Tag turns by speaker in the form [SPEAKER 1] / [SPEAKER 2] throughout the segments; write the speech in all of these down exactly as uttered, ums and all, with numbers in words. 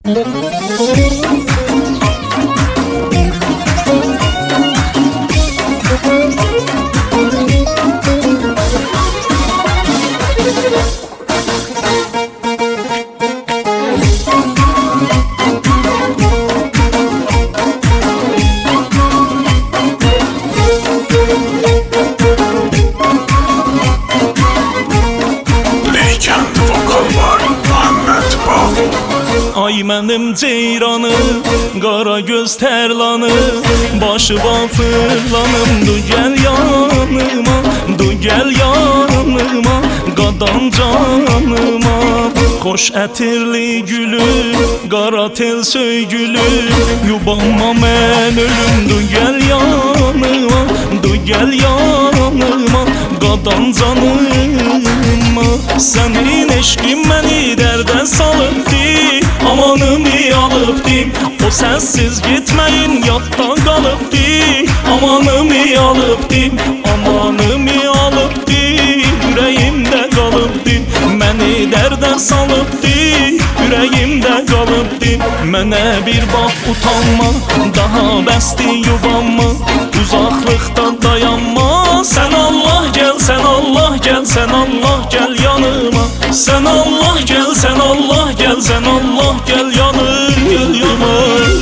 [SPEAKER 1] Ay mənim ceyranım, qara göz tərlanım, başı fırlanım, du gəl yanıma, du gəl yanıma, qadan canıma. Xoş ətirli gülüm, qara tel söygülüm, yubanma mən ölüm, du gəl yanıma, du gəl yanıma, qadan canıma. Sənin eşqin məni dərdə salıbdı, amanımı alıbdı. O sənsiz gitməyin yadda qalıbdı, amanımı alıbdı, amanımı alıbdı, ürəyimdə qalıbdı. Məni dərdə salıbdı, ürəyimdə qalıbdı. Mənə bir bax utanma, daha bəsdi yubanma, uzaqlıqda dayanma. Sən Allah gəl, sən Allah gəl, sən Allah gəl yanıma. Sən Allah gəl, sən Allah gəl, sən Allah gəl yanıma.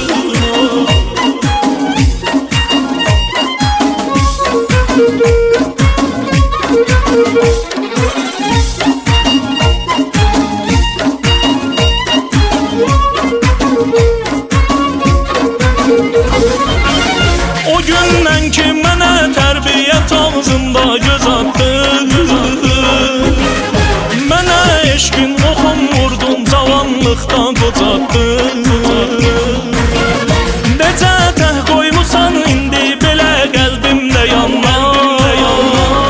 [SPEAKER 1] O gündən ki mənə tərbiyyət ağzımda göz attı, mənə eşqin oxum vurdun, cavanlıqda qocatdı. Necə təh qoymusan indi belə qəlbimdə yanlar,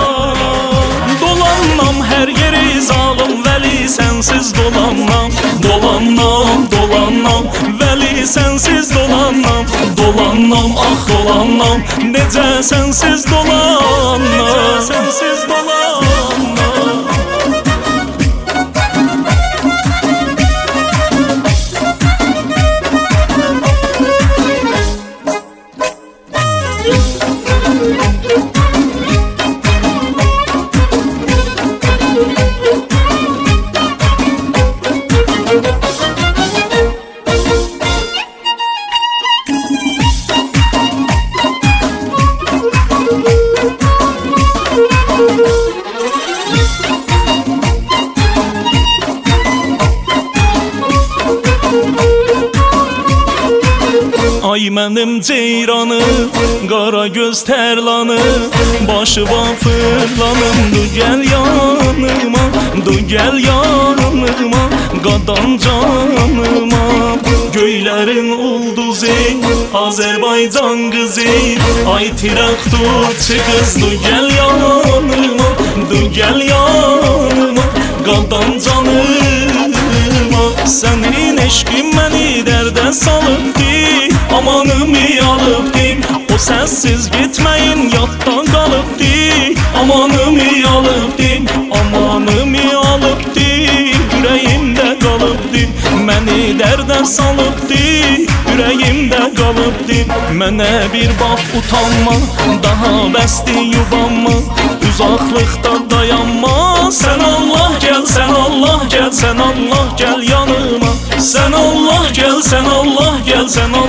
[SPEAKER 1] dolanmam hər yeri zalım vəli sənsiz dolanmam, dolanmam, dolanmam, vəli sənsiz dolanmam, dolanmam, ah dolanmam, necə sənsiz dolanmam, sənsiz dolanmam. Ay mənim ceyranım, qara göz tərlanım, başı fırlanım, du gəl yanıma, du gəl yanıma, qadan canıma. Göylərin ulduzu, Azərbaycan qızı, ay tirakturçu qız, du gəl yanıma, du gəl yanıma, qadan canıma. Sənin eşqin məni dərdə salıbdı, amanımı alıbdı. O sənsiz gitməyin yadda qalıbdı, amanımı alıbdı, amanımı alıbdı, ürəyimdə qalıbdı. Məni dərdə salıbdı, ürəyimdə qalıbdı. Mənə bir bax utanma, daha bəsdi yubanma, uzaqlıqda dayanma. Sən Allah gəl, sən Allah gəl, sən Allah gəl yanıma. Sən Allah gəl, sən Allah gəl, sən